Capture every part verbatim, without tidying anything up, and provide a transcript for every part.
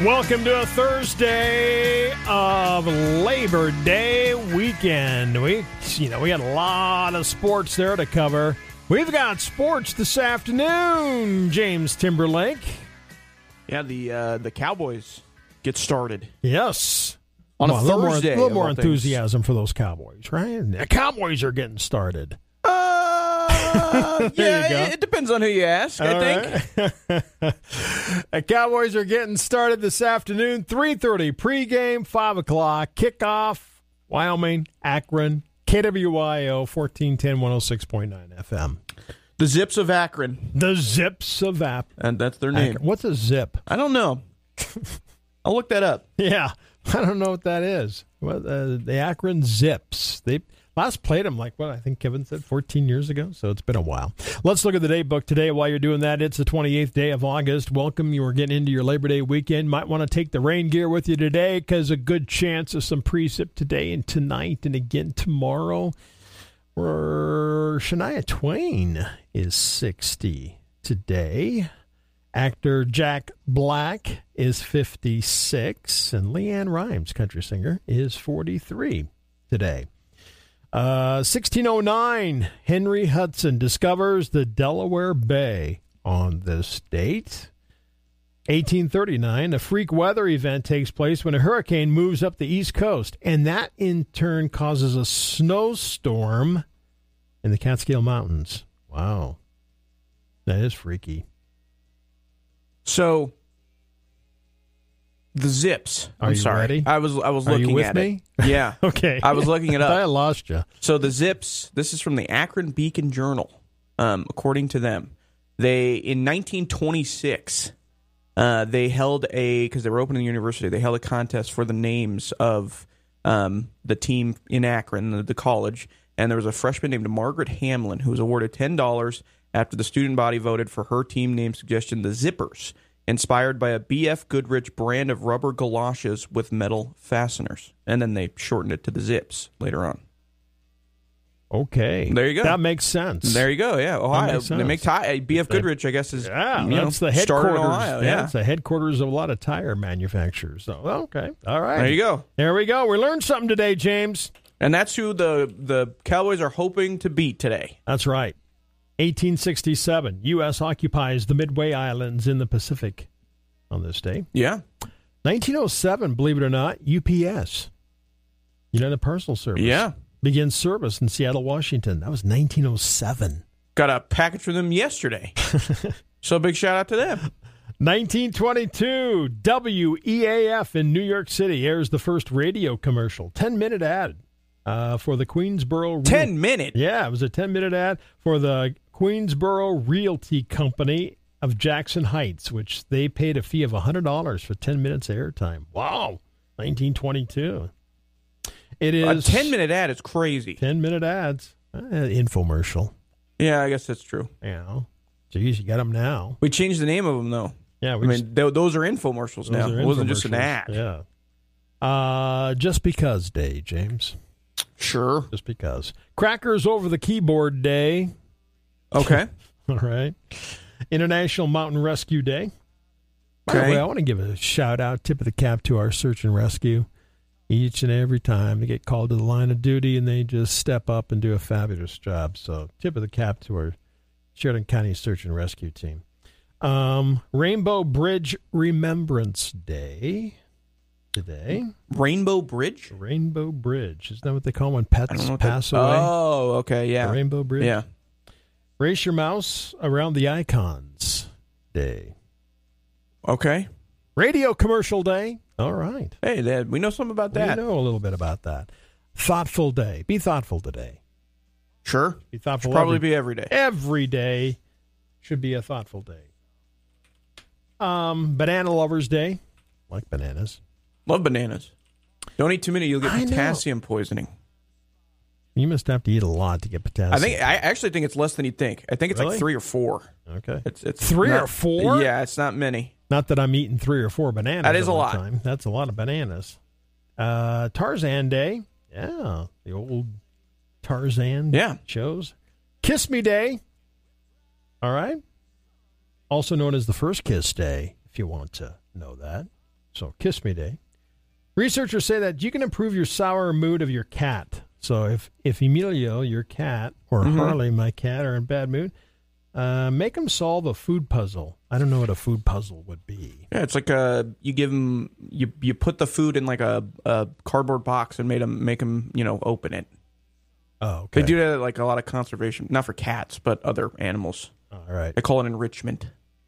Welcome to a Thursday of Labor Day weekend. We, you know, we got a lot of sports there to cover. We've got sports this afternoon, James Timberlake. Yeah, the uh, the Cowboys get started. Yes. On well, a a little Thursday. More, a little more things. enthusiasm for those Cowboys, right? The Cowboys are getting started. Uh, There you go. yeah, it depends on who you ask, I All think. right. The Cowboys are getting started this afternoon, three thirty pregame, five o'clock kickoff, Wyoming, Akron, K W Y O, fourteen ten, one oh six point nine F M. The Zips of Akron. The Zips of App. And that's their name. Akron. What's a zip? I don't know. I'll look that up. Yeah, I don't know what that is. What, uh, the Akron Zips. They last played them, like, what I think Kevin said, fourteen years ago, so it's been a while. Let's look at the day book today. While you're doing that, it's the twenty-eighth day of August. Welcome. You are getting into your Labor Day weekend. Might want to take the rain gear with you today because a good chance of some precip today and tonight and again tomorrow. Where Shania Twain is sixty today. Actor Jack Black is fifty-six, and Leanne Rimes, country singer, is forty-three today. Uh, sixteen oh nine, Henry Hudson discovers the Delaware Bay on this date. eighteen thirty-nine, a freak weather event takes place when a hurricane moves up the East Coast, and that in turn causes a snowstorm in the Catskill Mountains. Wow. That is freaky. So, the Zips. Are I'm you sorry. ready? I was I was Are looking you with at me? it. Yeah. Okay. I was looking it I thought I up. lost you. So the Zips, this is from the Akron Beacon Journal, um, according to them. They, in nineteen twenty-six, uh, they held a, because they were opening the university, they held a contest for the names of um, the team in Akron, the, the college, and there was a freshman named Margaret Hamlin who was awarded ten dollars after the student body voted for her team name suggestion, the Zippers, inspired by a B F Goodrich brand of rubber galoshes with metal fasteners. And then they shortened it to the Zips later on. Okay. There you go. That makes sense. There you go. Yeah, Ohio. makes They make sense. tire. B F Goodrich, I guess, is Yeah, you know, that's the started headquarters. in Ohio. Yeah, Yeah, it's the headquarters of a lot of tire manufacturers. So, okay. All right. there you go. There we go. We learned something today, James. And that's who the the Cowboys are hoping to beat today. That's right. eighteen sixty-seven, U S occupies the Midway Islands in the Pacific on this day. Yeah. nineteen oh seven, believe it or not, U P S, United Parcel Service, Yeah. begins service in Seattle, Washington. That was nineteen oh seven. Got a package from them yesterday. So big shout out to them. nineteen twenty-two, W E A F in New York City airs the first radio commercial, ten-minute ad uh, for the Queensboro... Ten minute. Yeah, it was a ten-minute ad for the Queensboro Realty Company of Jackson Heights, which they paid a fee of one hundred dollars for ten minutes of airtime. Wow, nineteen twenty-two. It A is... ten minute ad is crazy. ten-minute ads. Uh, infomercial. Yeah, I guess that's true. You know. Geez, you got them now. We changed the name of them, though. Yeah, I we mean, th- those are infomercials now. Those are It wasn't just an infomercials. ad. Yeah. Uh, just because day, James. Sure. Just because. Crackers over the keyboard day. Okay. All right. International Mountain Rescue Day. By the Okay. way, I want to give a shout out, tip of the cap to our search and rescue. Each and every time they get called to the line of duty and they just step up and do a fabulous job. So tip of the cap to our Sheridan County Search and Rescue team. Um, Rainbow Bridge Remembrance Day today. Rainbow Bridge? Rainbow Bridge. Isn't that what they call when I don't pets know what pass that, away? Oh, okay, yeah. The Rainbow Bridge? Yeah. Race your mouse around the icons day. Okay. Radio Commercial Day. All right. Hey, Dad, we know something about that. We know a little bit about that. Thoughtful Day. Be thoughtful today. Sure. Be thoughtful. Should probably every, be every day. every day should be a thoughtful day. Um, Banana Lovers Day. Like bananas. Love bananas. Don't eat too many, you'll get I know. potassium poisoning. You must have to eat a lot to get potassium. I think I actually think it's less than you'd think. I think it's Really? like three or four. Okay. It's it's Three not- or four? Yeah, it's not many. Not that I'm eating three or four bananas. That is all a the lot. Time. That's a lot of bananas. Uh, Tarzan Day. Yeah. The old Tarzan Yeah. shows. Kiss Me Day. All right. Also known as the First Kiss Day, if you want to know that. So Kiss Me Day. Researchers say that you can improve your sour mood of your cat. So if, if Emilio, your cat, or mm-hmm. Harley, my cat, are in bad mood, uh, make them solve a food puzzle. I don't know what a food puzzle would be. Yeah, it's like a, you give them, you, you put the food in like a, a cardboard box and made them, make them, you know, open it. Oh, okay. They do that at like a lot of conservation, not for cats, but other animals. All right. They call it enrichment.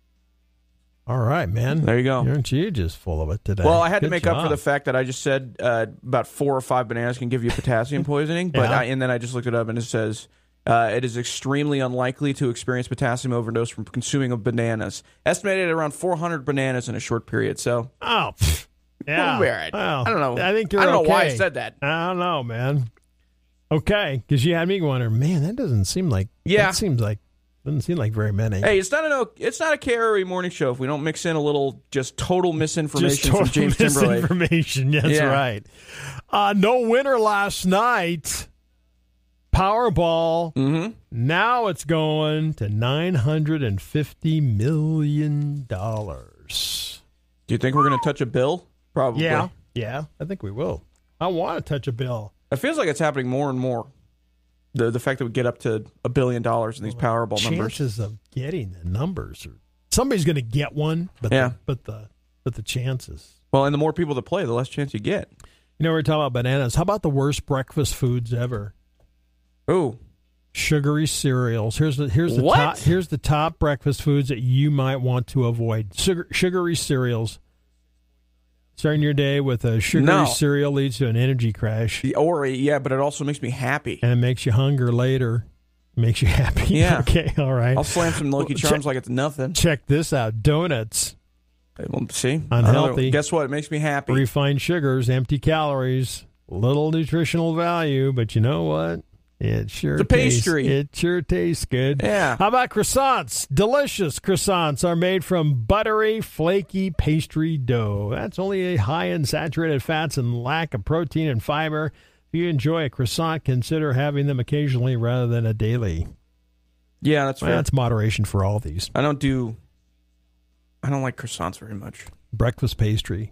All right, man. There you go. Aren't you just full of it today? Well, I had Good to make job. up for the fact that I just said uh, about four or five bananas can give you potassium poisoning, but yeah. I, and then I just looked it up and it says uh, it is extremely unlikely to experience potassium overdose from consuming of bananas. Estimated at around four hundred bananas in a short period. So, oh, pff, yeah. Well, I don't know. I think you're I don't okay. know why I said that. I don't know, man. Okay, because you had me wondering, man, that doesn't seem like. Yeah, that seems like. Doesn't seem like very many. Hey, it's not an it's not a K R O E morning show if we don't mix in a little just total misinformation just total from James Timberlake. Misinformation, that's yeah. right. Uh, no winner last night. Powerball. Mm-hmm. Now it's going to nine hundred and fifty million dollars. Do you think we're going to touch a bill? Probably. Yeah, yeah. I think we will. I want to touch a bill. It feels like it's happening more and more. The the fact that we get up to a billion dollars in these well, Powerball numbers. Chances of getting the numbers, are, somebody's going to get one, but yeah. the, but the but the chances. Well, and the more people that play, the less chance you get. You know, we're talking about bananas. How about the worst breakfast foods ever? Ooh, sugary cereals. Here's the here's the what? top here's the top breakfast foods that you might want to avoid. Sugar, sugary cereals. Starting your day with a sugary no. cereal leads to an energy crash. Or, yeah, but it also makes me happy. And it makes you hunger later. Makes you happy. Yeah. Okay, all right. I'll slam some Lucky Well, Charms check, like it's nothing. Check this out. Donuts. Well, see? Unhealthy. Guess what? It makes me happy. Refined sugars, empty calories, little nutritional value, but you know what? It sure it's a pastry. Tastes, it sure tastes good. Yeah. How about croissants? Delicious croissants are made from buttery, flaky pastry dough. That's only high in saturated fats and lack of protein and fiber. If you enjoy a croissant, consider having them occasionally rather than a daily. Yeah, that's well, fair. That's moderation for all these. I don't do. I don't like croissants very much. Breakfast pastry.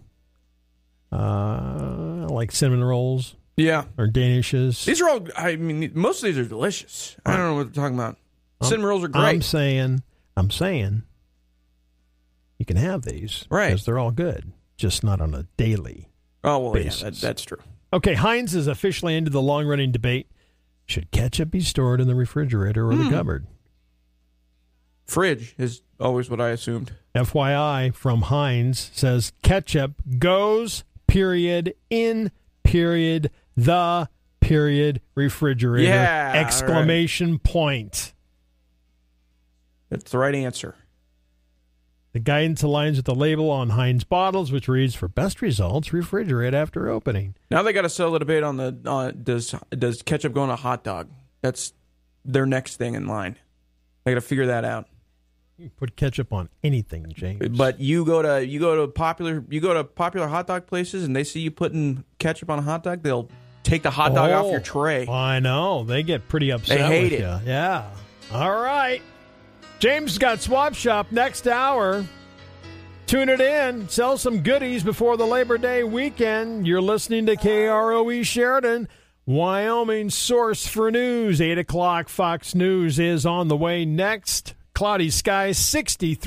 Uh, like cinnamon rolls. Yeah. Or Danishes. These are all, I mean, most of these are delicious. I don't know what they're talking about. I'm, Cinnamon rolls are great. I'm saying, I'm saying, you can have these. Right. Because they're all good. Just not on a daily Oh, well, basis. yeah, that, that's true. Okay, Heinz is officially into the long-running debate. Should ketchup be stored in the refrigerator or mm. the cupboard? Fridge is always what I assumed. F Y I from Heinz says ketchup goes, period, in, period, the, period, refrigerator, yeah, exclamation right. point. That's the right answer. The guidance aligns with the label on Heinz bottles, which reads, for best results, refrigerate after opening. Now they got to settle the debate on the, uh, does does ketchup go on a hot dog? That's their next thing in line. They got to figure that out. You can put ketchup on anything, James. But you go to you go to popular you go to popular hot dog places and they see you putting ketchup on a hot dog, they'll take the hot dog oh, off your tray. I know. They get pretty upset They hate with it. you. Yeah. All right. James got Swap Shop next hour. Tune it in. Sell some goodies before the Labor Day weekend. You're listening to K R O E Sheridan, Wyoming's source for news. eight o'clock Fox News is on the way next. Cloudy skies, sixty-three.